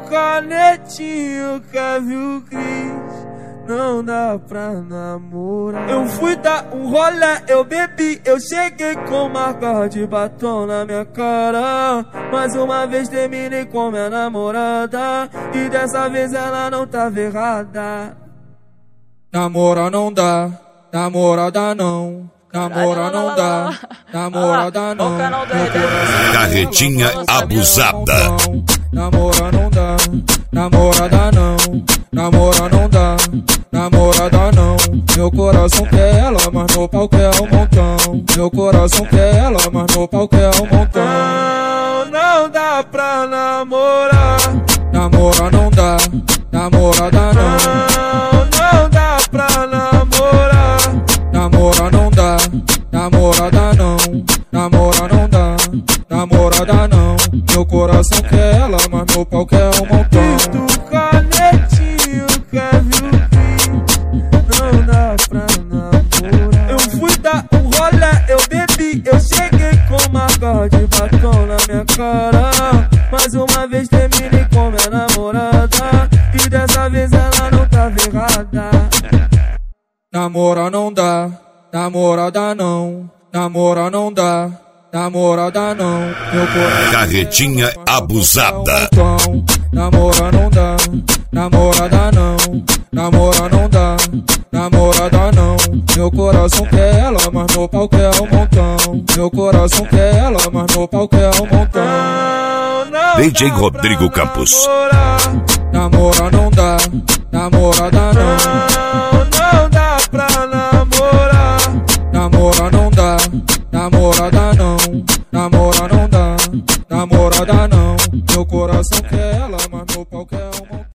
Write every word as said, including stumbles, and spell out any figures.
Canetinho, Kevin Cris, não dá pra namorar. Eu fui dar um rolê, eu bebi, eu cheguei com uma garra de batom na minha cara. Mais uma vez terminei com minha namorada, e dessa vez ela não tava errada. Namorar não dá, namorada não. Namora não dá, namorada não. Carretinha abusada. Namora não dá, namorada não. Namora não dá, namorada não. Meu coração quer ela, mas no pau quer um montão. Meu coração quer ela, mas no pau quer um montão. Não, não dá pra namorar. Namora não dá, namorada não. Não, não dá pra namorar. Namora não dá, namorada não. Namora não dá, namorada não. Meu coração quer ela, mas meu pau quer um montão. Do Canetinho, Kevin Cris, não dá pra namorar. Eu fui dar um rolê, eu bebi, eu cheguei com uma garra de batom na minha cara. Mais uma vez terminei com minha namorada, e dessa vez ela não tava errada. Namora não dá, namorada não. Namora não dá, namorada não. Meu coração Carretinha abusada. Namora não dá, namorada não. Namora não dá, namorada não. Meu coração quer ela, mas meu pau quer um montão. Meu coração quer ela, mas meu pau quer um montão. D J Rodrigo Campos. Namora não dá, namorada não. Não dá pra namorar. Namora não dá, namorada não. Namora não dá, namorada não. Meu coração quer ela, mas meu pau quer uma.